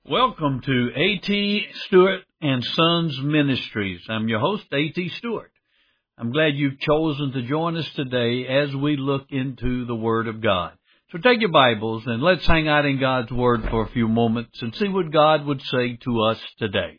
Welcome to A.T. Stewart and Sons Ministries. I'm your host, A.T. Stewart. I'm glad you've chosen to join us today as we look into the Word of God. So take your Bibles and let's hang out in God's Word for a few moments and see what God would say to us today.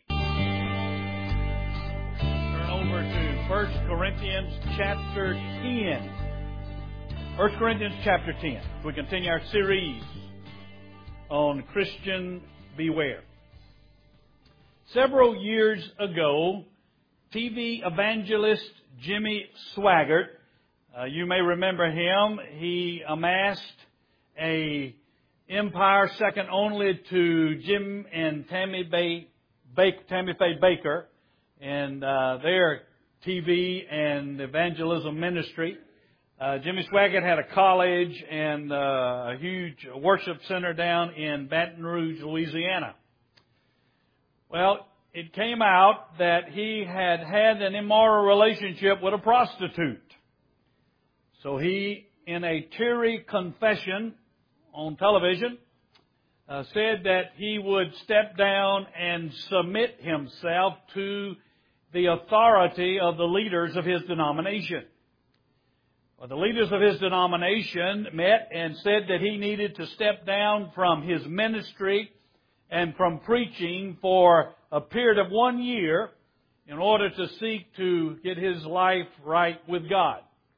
Turn over to 1 Corinthians chapter 10. 1 Corinthians chapter 10. We continue our series on Christian Beware. Several years ago, TV evangelist Jimmy Swaggart, you may remember him, he amassed an empire second only to Jim and Tammy Faye Bakker and their TV and evangelism ministry. Jimmy Swaggart had a college and a huge worship center down in Baton Rouge, Louisiana. Well, it came out that he had had an immoral relationship with a prostitute. So he, in a teary confession on television, said that he would step down and submit himself to the authority of the leaders of his denomination. Well, the leaders of his denomination met and said that he needed to step down from his ministry and from preaching for a period of 1 year in order to seek to get his life right with God.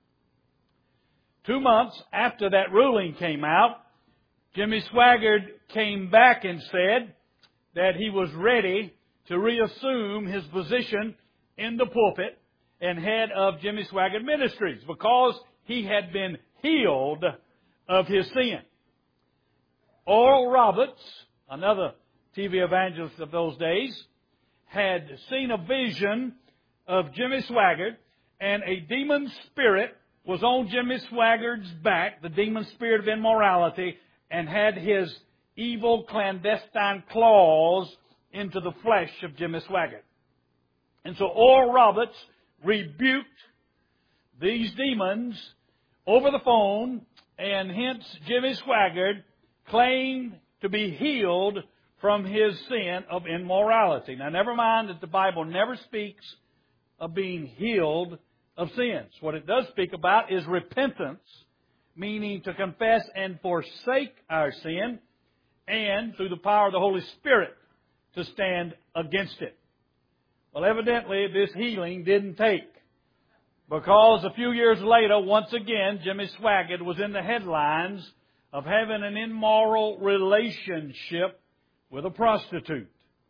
2 months after that ruling came out, Jimmy Swaggart came back and said that he was ready to reassume his position in the pulpit and head of Jimmy Swaggart Ministries because he had been healed of his sin. Oral Roberts, another TV evangelist of those days, had seen a vision of Jimmy Swaggart, and a demon spirit was on Jimmy Swaggart's back, the demon spirit of immorality, and had his evil clandestine claws into the flesh of Jimmy Swaggart. And so Oral Roberts rebuked these demons over the phone, and hence Jimmy Swaggart claimed to be healed from his sin of immorality. Now, never mind that the Bible never speaks of being healed of sins. What it does speak about is repentance, meaning to confess and forsake our sin, and through the power of the Holy Spirit to stand against it. Well, evidently this healing didn't take, because a few years later, once again, Jimmy Swaggart was in the headlines of having an immoral relationship with a prostitute.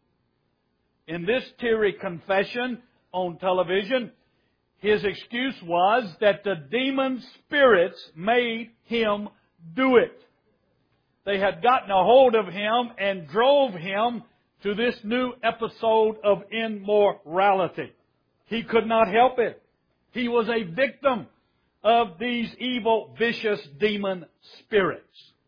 In this teary confession on television, his excuse was that the demon spirits made him do it. They had gotten a hold of him and drove him to this new episode of immorality. He could not help it. He was a victim of these evil, vicious demon spirits.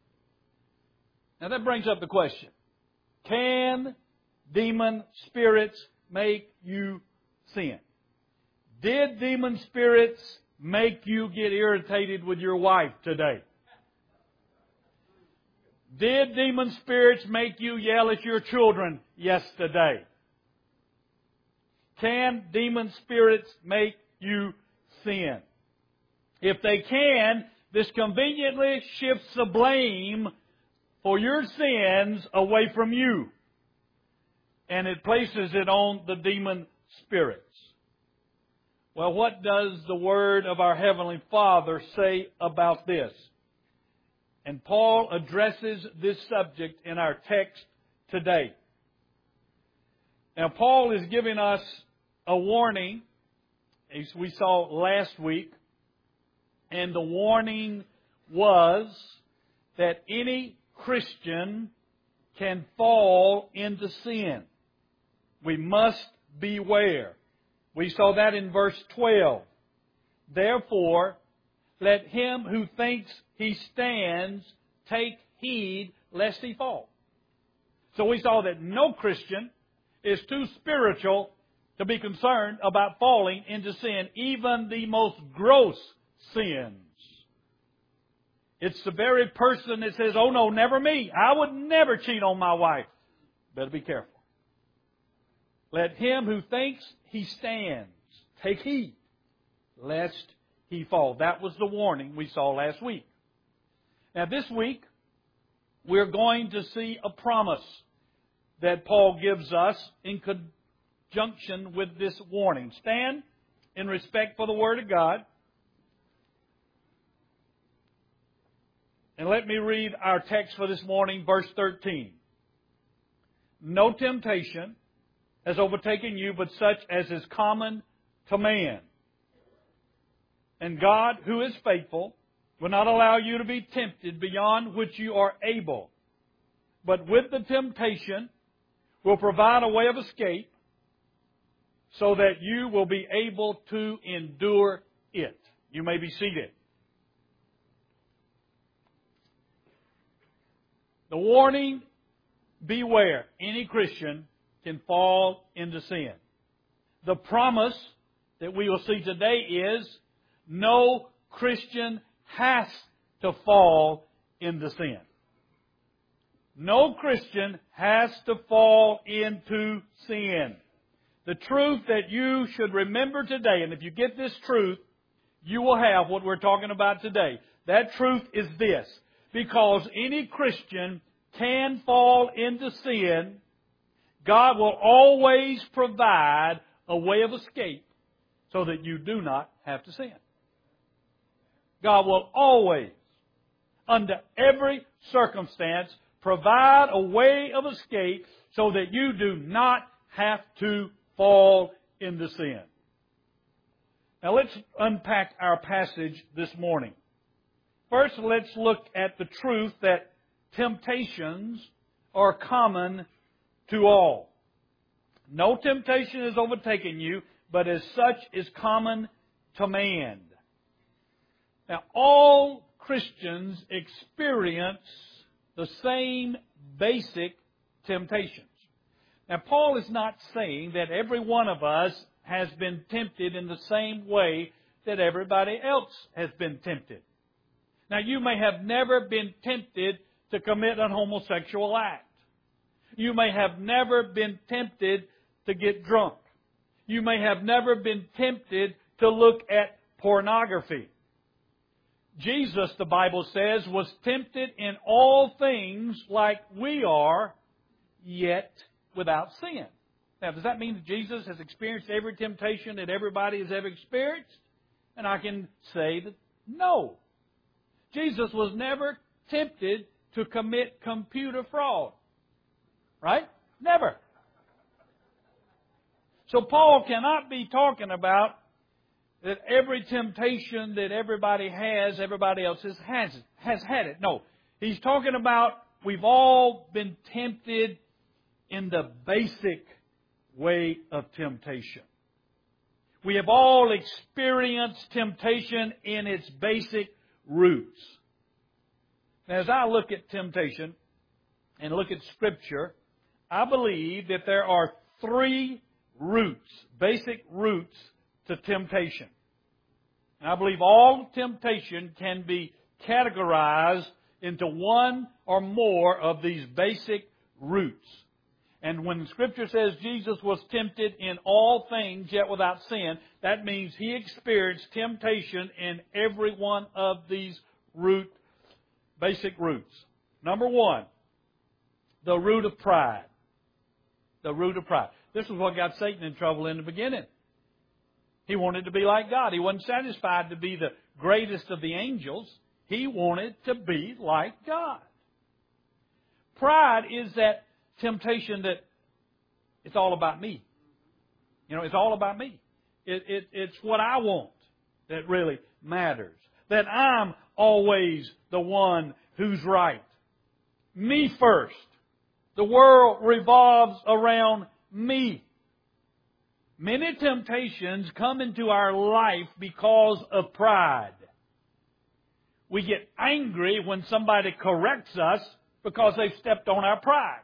Now that brings up the question: can demon spirits make you sin? Did demon spirits make you get irritated with your wife today? Did demon spirits make you yell at your children yesterday? Can demon spirits make you sin? If they can, this conveniently shifts the blame for your sins away from you, and it places it on the demon spirits. Well, what does the Word of our Heavenly Father say about this? And Paul addresses this subject in our text today. Now, Paul is giving us a warning, as we saw last week, and the warning was that any Christian can fall into sin. We must beware. We saw that in verse 12. Therefore, let him who thinks he stands take heed lest he fall. So we saw that no Christian is too spiritual to be concerned about falling into sin, even the most gross sins. It's the very person that says, oh no, never me. I would never cheat on my wife. better be careful. Let him who thinks he stands take heed, lest he fall. That was the warning we saw last week. Now this week, we're going to see a promise that Paul gives us in conjunction with this warning. Stand in respect for the Word of God. And let me read our text for this morning, verse 13. No temptation has overtaken you but such as is common to man. And God, who is faithful, will not allow you to be tempted beyond which you are able. But with the temptation will provide a way of escape so that you will be able to endure it. You may be seated. The warning, beware, any Christian can fall into sin. The promise that we will see today is no Christian has to fall into sin. No Christian has to fall into sin. The truth that you should remember today, and if you get this truth, you will have what we're talking about today. That truth is this. Because any Christian can fall into sin, God will always provide a way of escape so that you do not have to sin. God will always, under every circumstance, provide a way of escape so that you do not have to fall into sin. Now let's unpack our passage this morning. First, let's look at the truth that temptations are common to all. No temptation has overtaken you, but as such is common to man. Now, all Christians experience the same basic temptations. Now, Paul is not saying that every one of us has been tempted in the same way that everybody else has been tempted. Now, you may have never been tempted to commit an homosexual act. You may have never been tempted to get drunk. You may have never been tempted to look at pornography. Jesus, the Bible says, was tempted in all things like we are, yet without sin. Now, does that mean that Jesus has experienced every temptation that everybody has ever experienced? And I can say that no. Jesus was never tempted to commit computer fraud. Right? Never. So Paul cannot be talking about that every temptation that everybody has, everybody else has had it. No. He's talking about we've all been tempted in the basic way of temptation. We have all experienced temptation in its basic roots. Now, as I look at temptation and look at Scripture, I believe that there are three roots, basic roots to temptation. And I believe all temptation can be categorized into one or more of these basic roots. And when Scripture says Jesus was tempted in all things, yet without sin, that means He experienced temptation in every one of these basic roots. Number one, the root of pride. The root of pride. This is what got Satan in trouble in the beginning. He wanted to be like God. He wasn't satisfied to be the greatest of the angels. He wanted to be like God. Pride is that temptation that it's all about me. You know, it's all about me. It's what I want that really matters. That I'm always the one who's right. Me first. The world revolves around me. Many temptations come into our life because of pride. We get angry when somebody corrects us because they've stepped on our pride.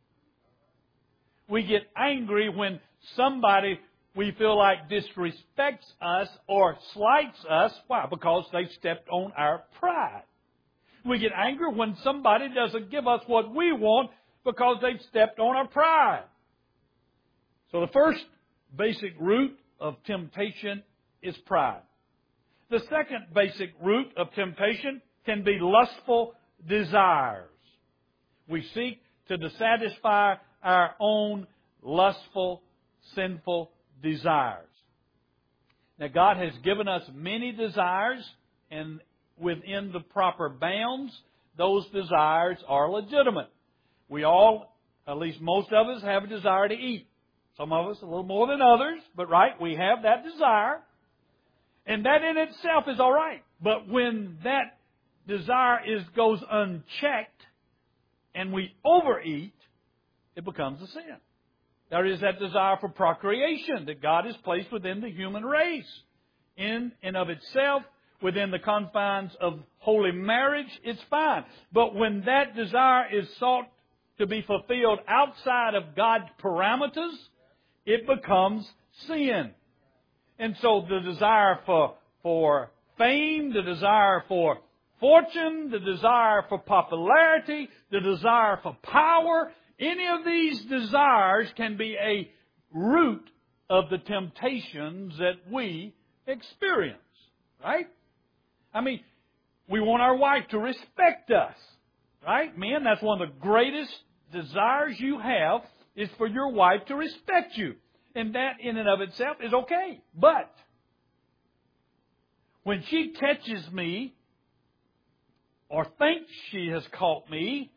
We get angry when somebody we feel like disrespects us or slights us. Why? Because they stepped on our pride. We get angry when somebody doesn't give us what we want because they've stepped on our pride. So the first basic root of temptation is pride. The second basic root of temptation can be lustful desires. We seek to satisfy our own lustful, sinful desires. Now, God has given us many desires, and within the proper bounds, those desires are legitimate. We all, at least most of us, have a desire to eat. Some of us a little more than others, but right, we have that desire. And that in itself is all right. But when that desire goes unchecked and we overeat, it becomes a sin. There is that desire for procreation that God has placed within the human race. In and of itself, within the confines of holy marriage, it's fine. But when that desire is sought to be fulfilled outside of God's parameters, it becomes sin. And so the desire for fame, the desire for fortune, the desire for popularity, the desire for power, any of these desires can be a root of the temptations that we experience. Right? I mean, we want our wife to respect us. Right? Men, that's one of the greatest desires you have, is for your wife to respect you. And that in and of itself is okay. But when she catches me or thinks she has caught me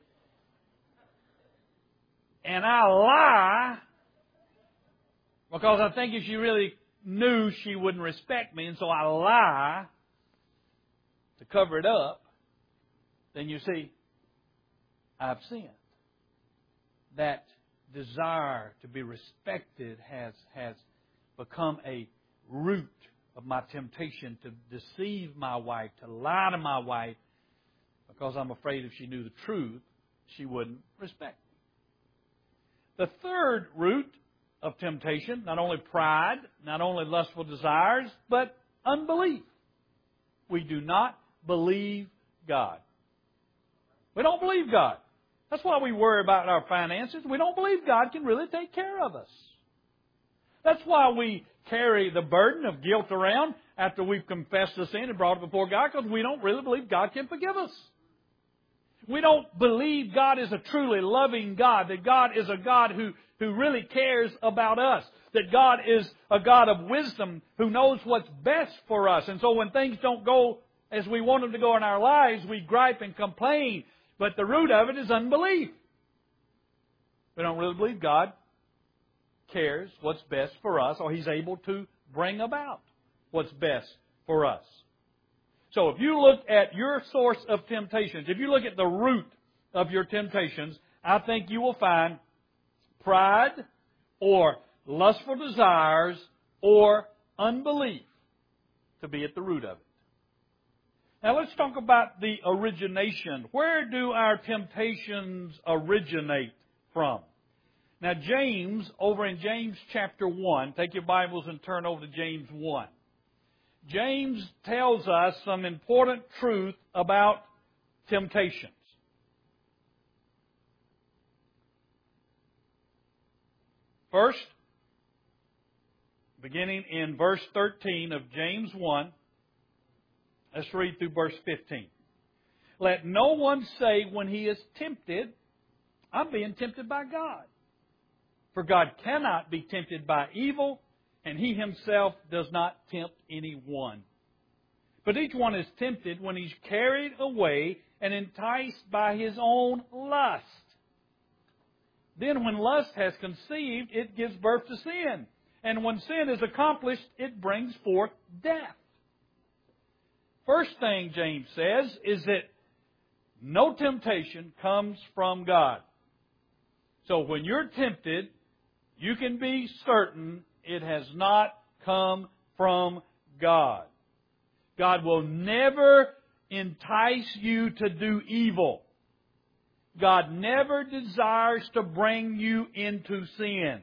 and I lie because I think if she really knew she wouldn't respect me and so I lie to cover it up, then you see, I've sinned. That desire to be respected has become a root of my temptation to deceive my wife, to lie to my wife, because I'm afraid if she knew the truth, she wouldn't respect me. The third root of temptation, not only pride, not only lustful desires, but unbelief. We do not believe God. We don't believe God. That's why we worry about our finances. We don't believe God can really take care of us. That's why we carry the burden of guilt around after we've confessed the sin and brought it before God, because we don't really believe God can forgive us. We don't believe God is a truly loving God, that God is a God who really cares about us, that God is a God of wisdom who knows what's best for us. And so when things don't go as we want them to go in our lives, we gripe and complain. But the root of it is unbelief. We don't really believe God cares what's best for us, or He's able to bring about what's best for us. So if you look at your source of temptations, if you look at the root of your temptations, I think you will find pride or lustful desires or unbelief to be at the root of it. Now let's talk about the origination. Where do our temptations originate from? Now James, over in James chapter 1, take your Bibles and turn over to James 1. James tells us some important truth about temptations. First, beginning in verse 13 of James 1, let's read through verse 15. Let no one say when he is tempted, I'm being tempted by God. For God cannot be tempted by evil, and He Himself does not tempt anyone. But each one is tempted when he's carried away and enticed by his own lust. Then when lust has conceived, it gives birth to sin. And when sin is accomplished, it brings forth death. First thing James says is that no temptation comes from God. So when you're tempted, you can be certain it has not come from God. God will never entice you to do evil. God never desires to bring you into sin.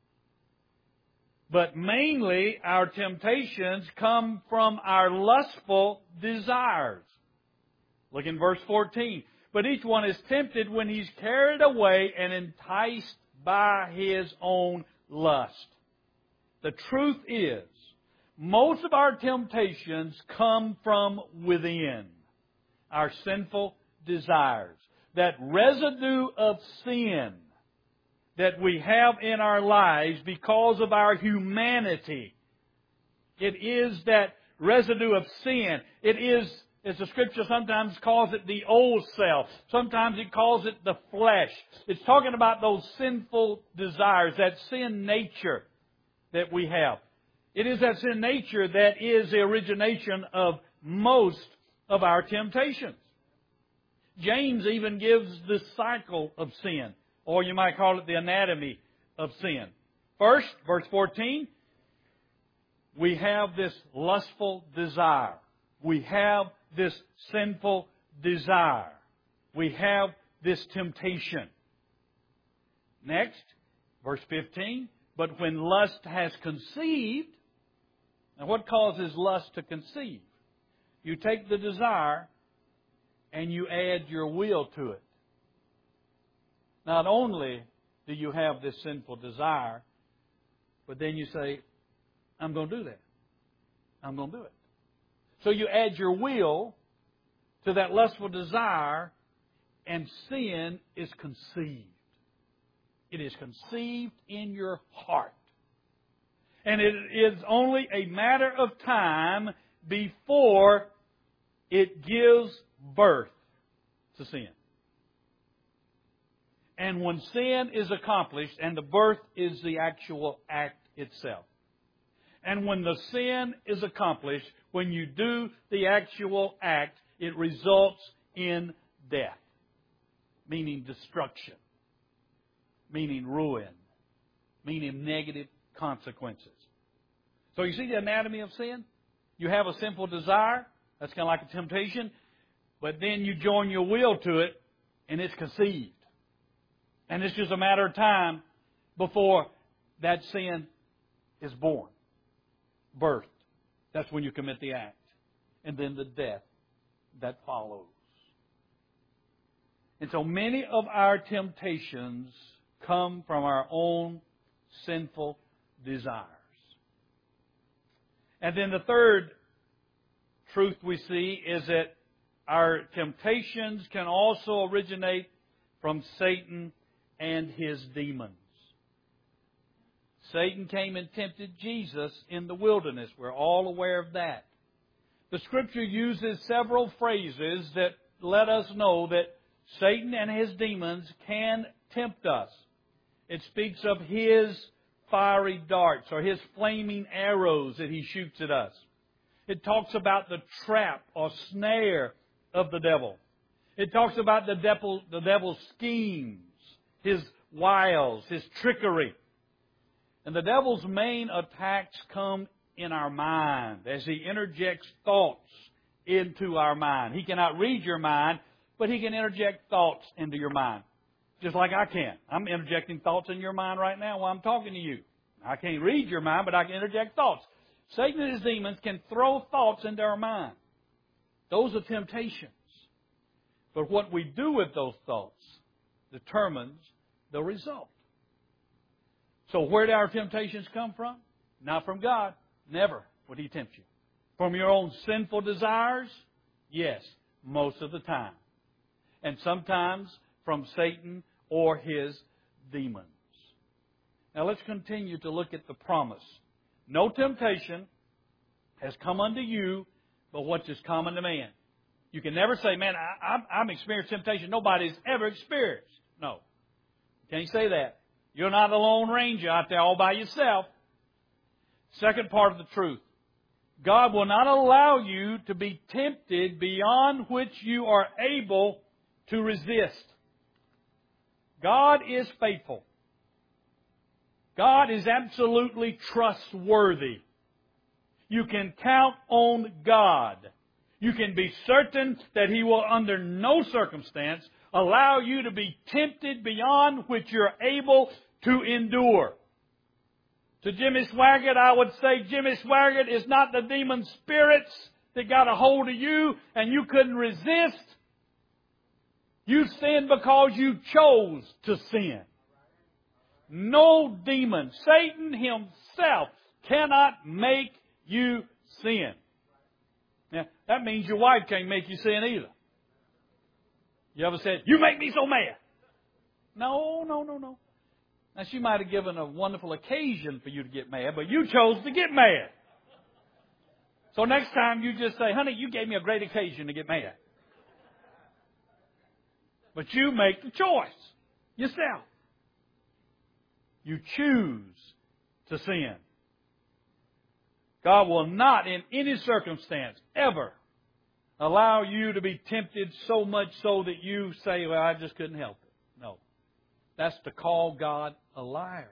But mainly our temptations come from our lustful desires. Look in verse 14. but each one is tempted when he's carried away and enticed by his own lust. The truth is, most of our temptations come from within. Our sinful desires. That residue of sin that we have in our lives because of our humanity. It is that residue of sin. It is, as the Scripture sometimes calls it, the old self. Sometimes it calls it the flesh. It's talking about those sinful desires, that sin nature that we have. It is that sin nature that is the origination of most of our temptations. James even gives the cycle of sin, or you might call it the anatomy of sin. First, verse 14, we have this lustful desire. We have this sinful desire. We have this temptation. Next, verse 15, but when lust has conceived, now what causes lust to conceive? You take the desire and you add your will to it. Not only do you have this sinful desire, but then you say, I'm going to do that. I'm going to do it. So you add your will to that lustful desire, and sin is conceived. It is conceived in your heart. And it is only a matter of time before it gives birth to sin. And when sin is accomplished, and the birth is the actual act itself. And when the sin is accomplished, when you do the actual act, it results in death. Meaning destruction. Meaning ruin. Meaning negative consequences. So you see the anatomy of sin? You have a sinful desire. That's kind of like a temptation. But then you join your will to it, and it's conceived. And it's just a matter of time before that sin is born. Birthed. That's when you commit the act. And then the death that follows. And so many of our temptations come from our own sinful desires. And then the third truth we see is that our temptations can also originate from Satan and his demons. Satan came and tempted Jesus in the wilderness. We're all aware of that. The Scripture uses several phrases that let us know that Satan and his demons can tempt us. It speaks of his fiery darts or his flaming arrows that he shoots at us. It talks about the trap or snare of the devil. It talks about the devil's schemes, his wiles, his trickery. And the devil's main attacks come in our mind as he interjects thoughts into our mind. He cannot read your mind, but he can interject thoughts into your mind. Just like I can. I'm interjecting thoughts in your mind right now while I'm talking to you. I can't read your mind, but I can interject thoughts. Satan and his demons can throw thoughts into our mind. Those are temptations. But what we do with those thoughts determines the result. So where do our temptations come from? Not from God. Never would He tempt you. From your own sinful desires? Yes, most of the time. And sometimes from Satan or his demons. Now let's continue to look at the promise. No temptation has come unto you but what is common to man. You can never say, man, I'm experiencing temptation nobody's ever experienced. No. You can't say that. You're not a lone ranger out there all by yourself. Second part of the truth. God will not allow you to be tempted beyond which you are able to resist. God is faithful. God is absolutely trustworthy. You can count on God. You can be certain that He will under no circumstance allow you to be tempted beyond which you're able to endure. To Jimmy Swaggart, I would say, Jimmy Swaggart is not the demon spirits that got a hold of you and you couldn't resist. You sin because you chose to sin. No demon, Satan himself, cannot make you sin. Now, that means your wife can't make you sin either. You ever said, "You make me so mad"? No. Now, she might have given a wonderful occasion for you to get mad, but you chose to get mad. So next time you just say, "Honey, you gave me a great occasion to get mad." But you make the choice yourself. You choose to sin. God will not in any circumstance ever allow you to be tempted so much so that you say, "Well, I just couldn't help it." No. That's to call God a liar.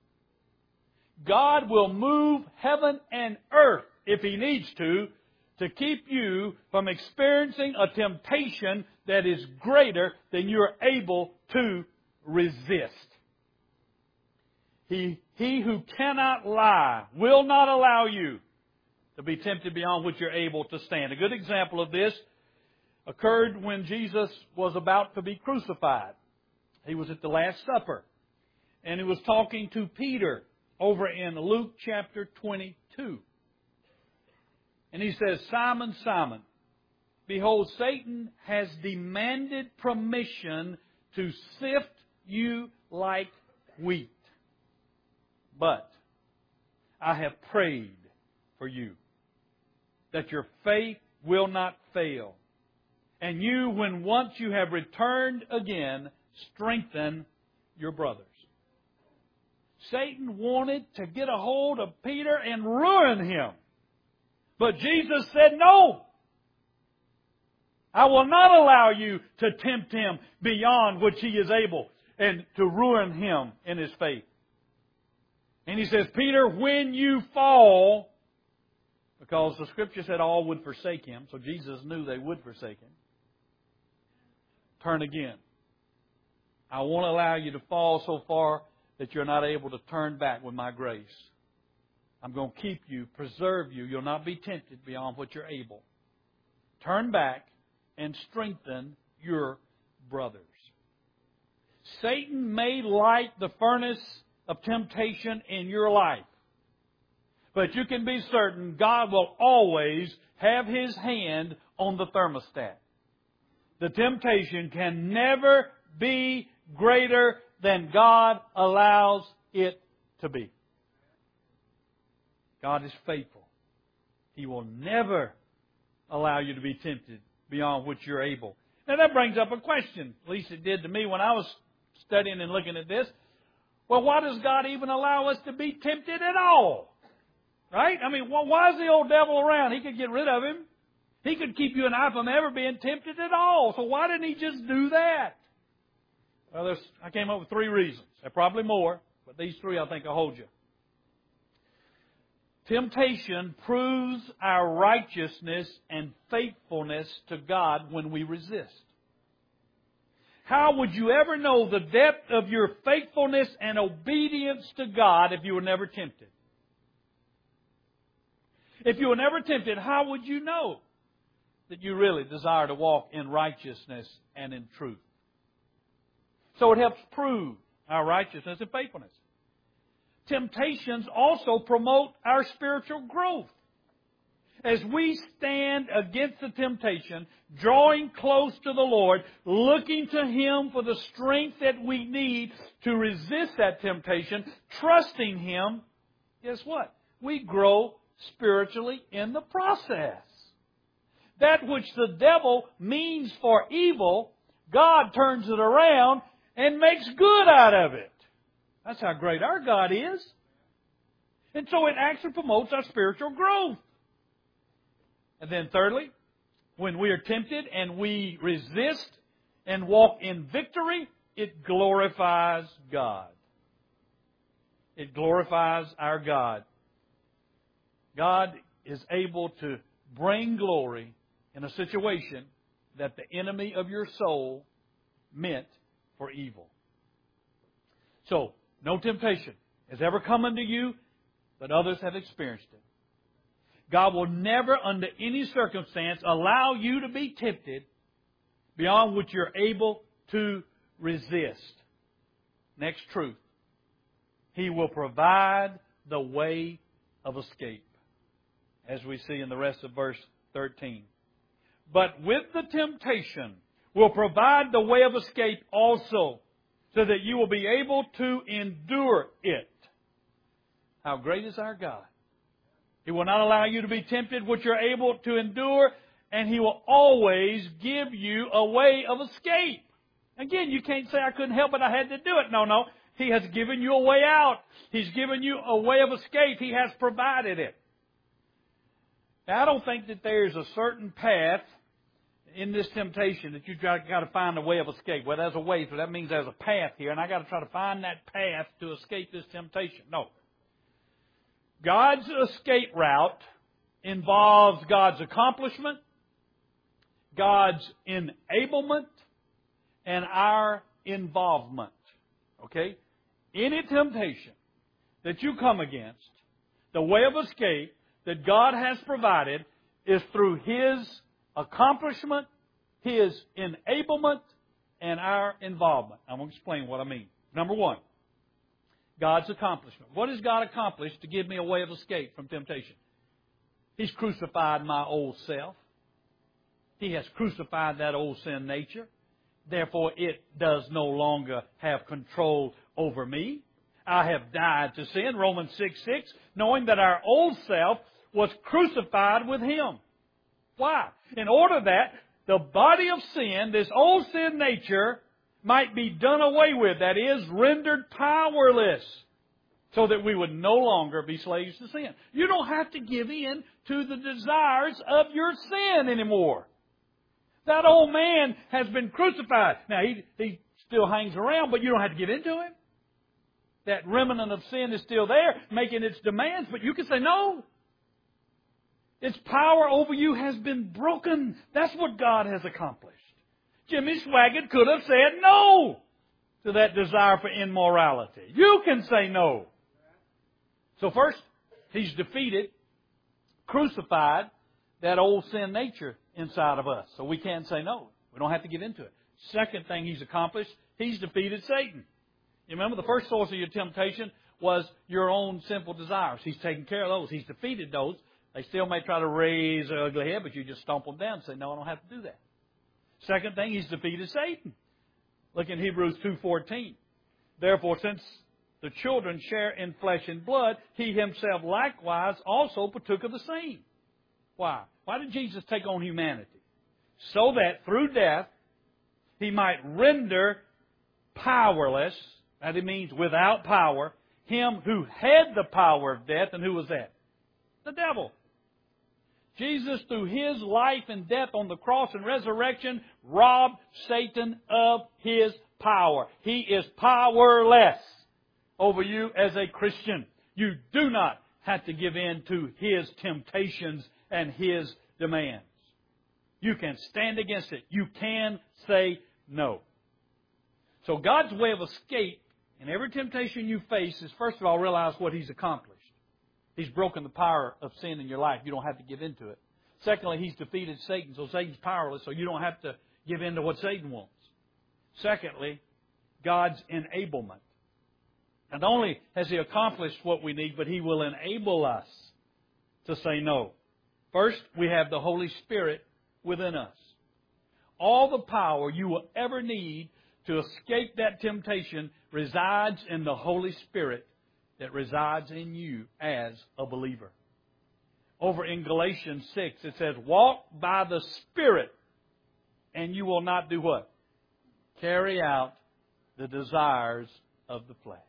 God will move heaven and earth if He needs to keep you from experiencing a temptation that is greater than you're able to resist. He who cannot lie will not allow you to be tempted beyond what you're able to stand. A good example of this occurred when Jesus was about to be crucified. He was at the Last Supper, and He was talking to Peter over in Luke chapter 22. And He says, "Simon, Simon, behold, Satan has demanded permission to sift you like wheat. But I have prayed for you, that your faith will not fail. And you, when once you have returned again, strengthen your brothers." Satan wanted to get a hold of Peter and ruin him. But Jesus said, "No. I will not allow you to tempt him beyond which he is able and to ruin him in his faith." And He says, "Peter, when you fall," because the Scripture said all would forsake him, so Jesus knew they would forsake him, "turn again. I won't allow you to fall so far that you're not able to turn back with my grace. I'm going to keep you, preserve you. You'll not be tempted beyond what you're able. Turn back and strengthen your brothers." Satan may light the furnace of temptation in your life, but you can be certain God will always have His hand on the thermostat. The temptation can never be greater than God allows it to be. God is faithful. He will never allow you to be tempted beyond what you're able. Now that brings up a question. At least it did to me when I was studying and looking at this. Well, why does God even allow us to be tempted at all? Right? I mean, why is the old devil around? He could get rid of him. He could keep you and I from ever being tempted at all. So why didn't He just do that? Well, I came up with 3 reasons. There are probably more, but these 3 I think will hold you. Temptation proves our righteousness and faithfulness to God when we resist. How would you ever know the depth of your faithfulness and obedience to God if you were never tempted? If you were never tempted, how would you know that you really desire to walk in righteousness and in truth? So it helps prove our righteousness and faithfulness. Temptations also promote our spiritual growth. As we stand against the temptation, drawing close to the Lord, looking to Him for the strength that we need to resist that temptation, trusting Him, guess what? We grow spiritually in the process. That which the devil means for evil, God turns it around and makes good out of it. That's how great our God is. And so it actually promotes our spiritual growth. And then thirdly, when we are tempted and we resist and walk in victory, it glorifies God. It glorifies our God. God is able to bring glory in a situation that the enemy of your soul meant for evil. So, no temptation has ever come unto you, but others have experienced it. God will never, under any circumstance, allow you to be tempted beyond which you're able to resist. Next truth. He will provide the way of escape, as we see in the rest of verse 13. But with the temptation will provide the way of escape also, so that you will be able to endure it. How great is our God! He will not allow you to be tempted which you're able to endure, and He will always give you a way of escape. Again, you can't say, I couldn't help it, I had to do it. No. He has given you a way out. He's given you a way of escape. He has provided it. Now, I don't think that there's a certain path in this temptation that you've got to find a way of escape. Well, there's a way, so that means there's a path here, and I've got to try to find that path to escape this temptation. No. God's escape route involves God's accomplishment, God's enablement, and our involvement. Okay? Any temptation that you come against, the way of escape that God has provided is through His accomplishment, His enablement, and our involvement. I'm going to explain what I mean. Number one, God's accomplishment. What has God accomplished to give me a way of escape from temptation? He's crucified my old self. He has crucified that old sin nature. Therefore, it does no longer have control over me. I have died to sin, Romans 6:6, knowing that our old self was crucified with Him. Why? In order that the body of sin, this old sin nature, might be done away with, that is, rendered powerless, so that we would no longer be slaves to sin. You don't have to give in to the desires of your sin anymore. That old man has been crucified. Now, he still hangs around, but you don't have to give in to him. That remnant of sin is still there, making its demands, but you can say no. Its power over you has been broken. That's what God has accomplished. Jimmy Swaggart could have said no to that desire for immorality. You can say no. So first, He's defeated, crucified that old sin nature inside of us. So we can't say no. We don't have to give into it. Second thing He's accomplished, He's defeated Satan. You remember the first source of your temptation was your own sinful desires. He's taken care of those. He's defeated those. They still may try to raise their ugly head, but you just stomp them down and say, no, I don't have to do that. Second thing, He's defeated Satan. Look in Hebrews 2:14. Therefore, since the children share in flesh and blood, He Himself likewise also partook of the same. Why? Why did Jesus take on humanity? So that through death, He might render powerless, that it means without power, him who had the power of death. And who was that? The devil. Jesus, through His life and death on the cross and resurrection, robbed Satan of his power. He is powerless over you as a Christian. You do not have to give in to his temptations and his demands. You can stand against it. You can say no. So God's way of escape in every temptation you face is, first of all, realize what He's accomplished. He's broken the power of sin in your life. You don't have to give in to it. Secondly, He's defeated Satan, so Satan's powerless, so you don't have to give in to what Satan wants. Secondly, God's enablement. Not only has He accomplished what we need, but He will enable us to say no. First, we have the Holy Spirit within us. All the power you will ever need to escape that temptation resides in the Holy Spirit that resides in you as a believer. Over in Galatians 6, it says, walk by the Spirit, and you will not do what? Carry out the desires of the flesh.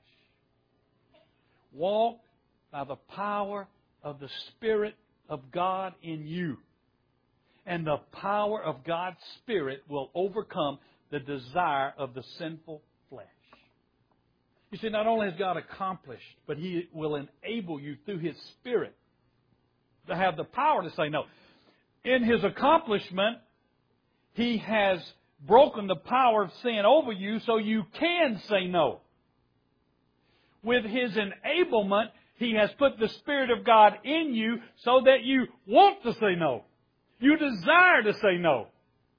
Walk by the power of the Spirit of God in you. And the power of God's Spirit will overcome the desire of the sinful flesh. You see, not only has God accomplished, but He will enable you through His Spirit to have the power to say no. In His accomplishment, He has broken the power of sin over you so you can say no. With His enablement, He has put the Spirit of God in you so that you want to say no. You desire to say no.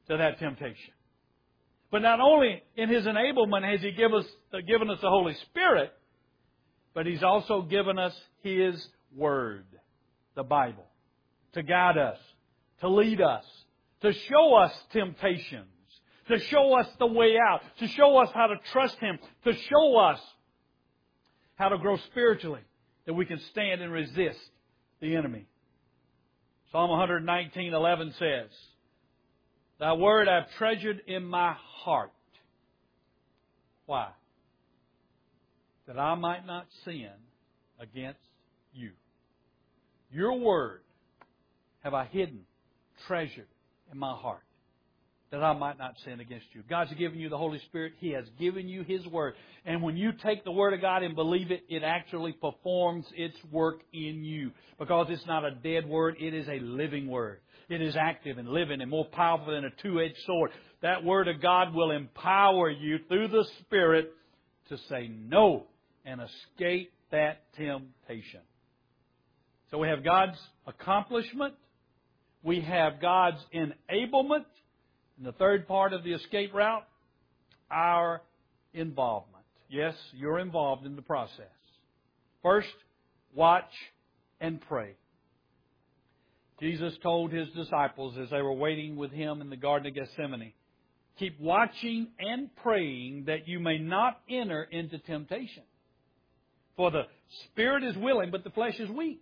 to that temptation. But not only in His enablement has He given us the Holy Spirit, but He's also given us His Word, the Bible, to guide us, to lead us, to show us temptations, to show us the way out, to show us how to trust Him, to show us how to grow spiritually, that we can stand and resist the enemy. Psalm 119:11 says, Thy word I've treasured in my heart. Why? That I might not sin against you. Your word have I hidden, treasured in my heart, that I might not sin against you. God's given you the Holy Spirit. He has given you His Word. And when you take the Word of God and believe it, it actually performs its work in you. Because it's not a dead Word, it is a living Word. It is active and living and more powerful than a two-edged sword. That Word of God will empower you through the Spirit to say no and escape that temptation. So we have God's accomplishment. We have God's enablement. And the third part of the escape route, our involvement. Yes, you're involved in the process. First, watch and pray. Jesus told His disciples as they were waiting with Him in the Garden of Gethsemane, keep watching and praying that you may not enter into temptation. For the spirit is willing, but the flesh is weak.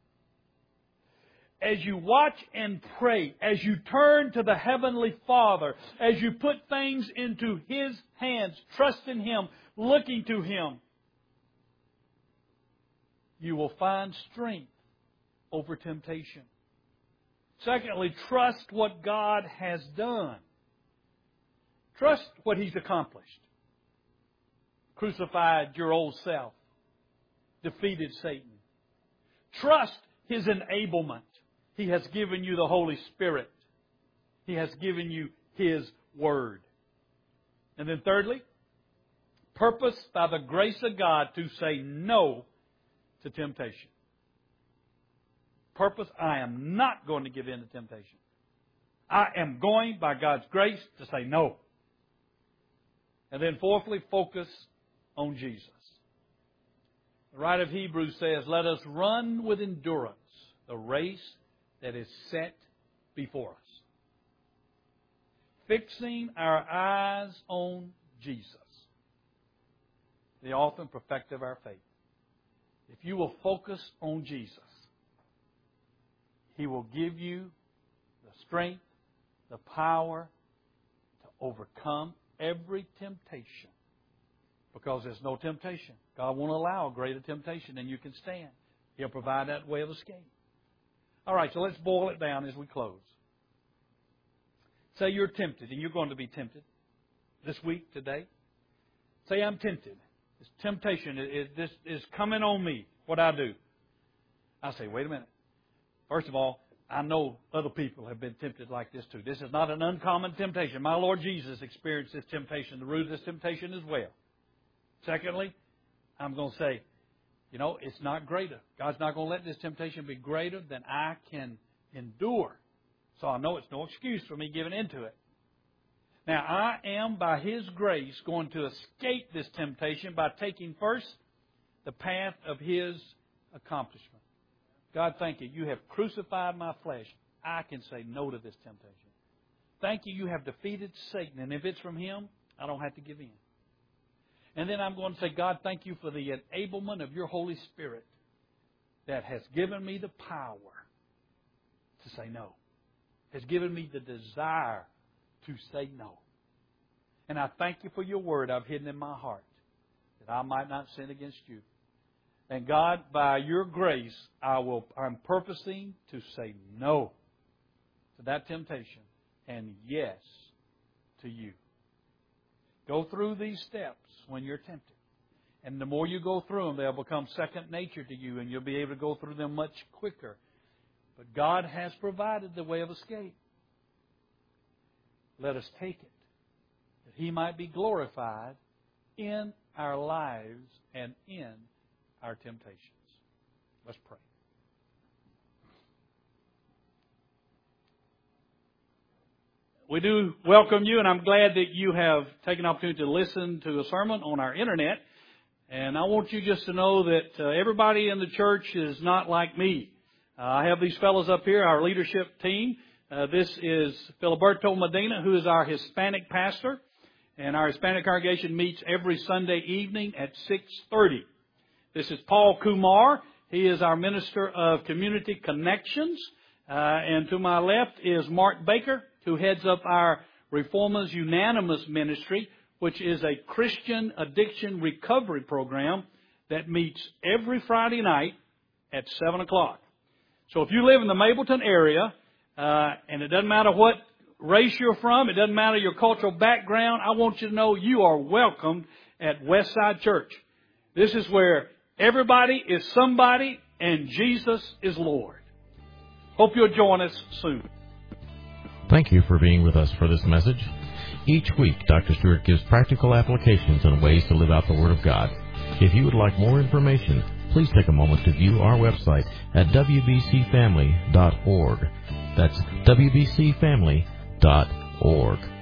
As you watch and pray, as you turn to the Heavenly Father, as you put things into His hands, trust in Him, looking to Him, you will find strength over temptation. Secondly, trust what God has done. Trust what He's accomplished. Crucified your old self. Defeated Satan. Trust His enablement. He has given you the Holy Spirit. He has given you His Word. And then thirdly, purpose by the grace of God to say no to temptation. Purpose, I am not going to give in to temptation. I am going, by God's grace, to say no. And then fourthly, focus on Jesus. The writer of Hebrews says, let us run with endurance the race that is set before us. Fixing our eyes on Jesus, the author and perfecter of our faith. If you will focus on Jesus, He will give you the strength, the power to overcome every temptation. Because there's no temptation. God won't allow a greater temptation than you can stand. He'll provide that way of escape. All right, so let's boil it down as we close. Say you're tempted, and you're going to be tempted this week, today. Say, I'm tempted. This temptation is coming on me. What I do? I say, wait a minute. First of all, I know other people have been tempted like this too. This is not an uncommon temptation. My Lord Jesus experienced this temptation, the root of this temptation as well. Secondly, I'm going to say, it's not greater. God's not going to let this temptation be greater than I can endure. So I know it's no excuse for me giving into it. Now, I am, by His grace, going to escape this temptation by taking first the path of His accomplishment. God, thank You. You have crucified my flesh. I can say no to this temptation. Thank You. You have defeated Satan. And if it's from Him, I don't have to give in. And then I'm going to say, God, thank You for the enablement of Your Holy Spirit that has given me the power to say no. Has given me the desire to say no. And I thank You for Your Word I've hidden in my heart, that I might not sin against You. And God, by Your grace, I'm purposing to say no to that temptation and yes to You. Go through these steps when you're tempted. And the more you go through them, they'll become second nature to you, and you'll be able to go through them much quicker. But God has provided the way of escape. Let us take it, that He might be glorified in our lives and in our temptations. Let's pray. we do welcome you, and I'm glad that you have taken the opportunity to listen to a sermon on our internet. And I want you just to know that everybody in the church is not like me. I have these fellows up here, our leadership team. This is Filiberto Medina, who is our Hispanic pastor. And our Hispanic congregation meets every Sunday evening at 6:30. This is Paul Kumar. He is our Minister of Community Connections. And to my left is Mark Baker, who heads up our Reformers Unanimous Ministry, which is a Christian addiction recovery program that meets every Friday night at 7 o'clock. So if you live in the Mableton area, and it doesn't matter what race you're from, it doesn't matter your cultural background, I want you to know you are welcome at Westside Church. This is where everybody is somebody and Jesus is Lord. Hope you'll join us soon. Thank you for being with us for this message. Each week, Dr. Stewart gives practical applications and ways to live out the Word of God. If you would like more information, please take a moment to view our website at wbcfamily.org. That's wbcfamily.org.